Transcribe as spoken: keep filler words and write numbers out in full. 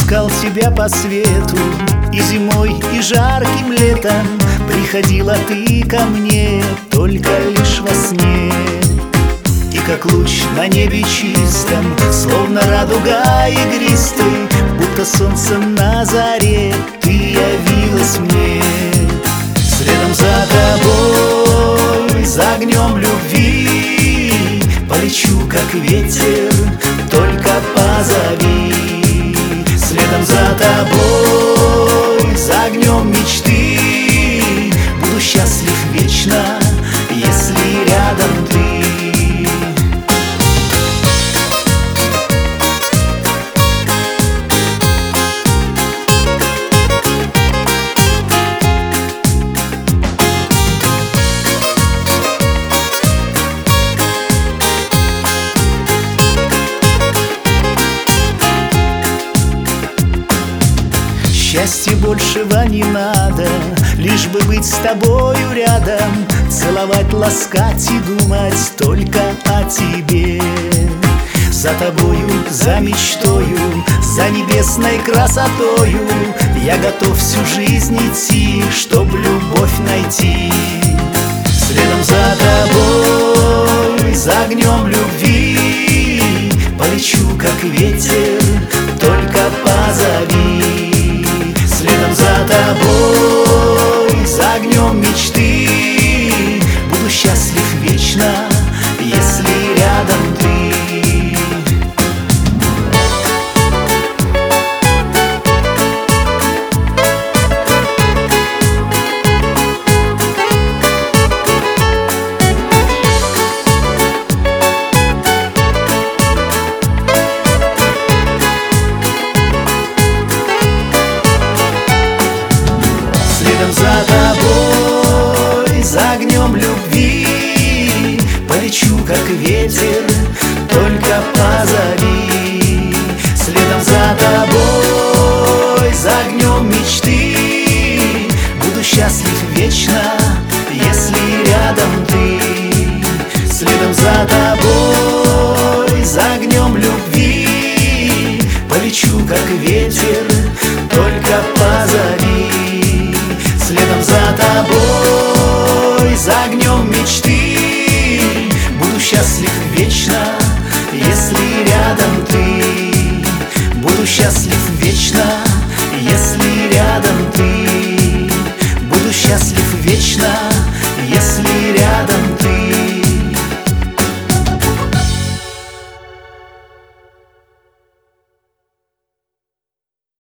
искал тебя по свету, и зимой, и жарким летом приходила ты ко мне только лишь во сне. И как луч на небе чистом, словно радуга игристой, будто солнце на заре, ты явилась мне. Следом за тобой, за огнем любви, полечу, как ветер, только позови. Следом за тобой, за огнем мечты, буду счастлив вечно, если рядом ты. Счастья большего не надо, лишь бы быть с тобою рядом, целовать, ласкать и думать только о тебе. За тобою, за мечтою, за небесной красотою я готов всю жизнь идти, чтоб любовь найти. Следом за тобой, за огнем любви, полечу, как ветер, только позови. Следом за тобой, за огнем мечты, буду счастлив вечно, если рядом ты. Следом за тобой, за огнем любви, полечу, как ветер, только позови. Следом за тобой, за огнем мечты, буду счастлив вечно, если рядом ты. Следом за тобой, за огнем любви, полечу, как ветер, только позови. Следом за тобой, за огнем мечты, буду счастлив вечно, если рядом ты. Буду счастлив